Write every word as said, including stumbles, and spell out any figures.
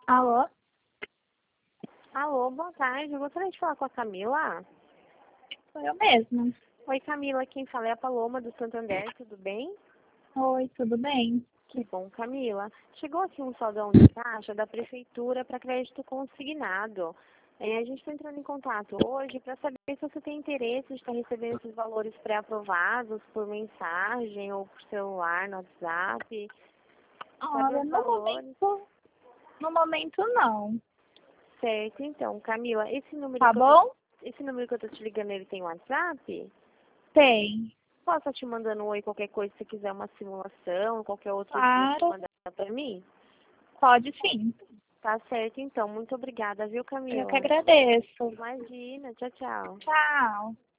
Alô? Alô, boa tarde. Eu gostaria de falar com a Camila. Sou eu mesma. Oi, Camila. Quem fala é a Paloma do Santander. Tudo bem? Oi, tudo bem? Que bom, Camila. Chegou aqui um saldão de caixa da Prefeitura para crédito consignado. É, a gente está entrando em contato hoje para saber se você tem interesse de estar recebendo esses valores pré-aprovados por mensagem ou por celular, no WhatsApp. Saber Olha, os no valores. momento, no momento não. Certo, então, Camila, esse número Tá que eu tô, bom? esse número que eu tô te ligando, ele tem WhatsApp? Tem. Posso estar te mandando um oi, qualquer coisa, se quiser uma simulação, qualquer outro dia você Claro, mandar para mim? pode sim. Tá certo, então. Muito obrigada, viu, Eu que Camila? agradeço. Imagina. Tchau, tchau. Tchau.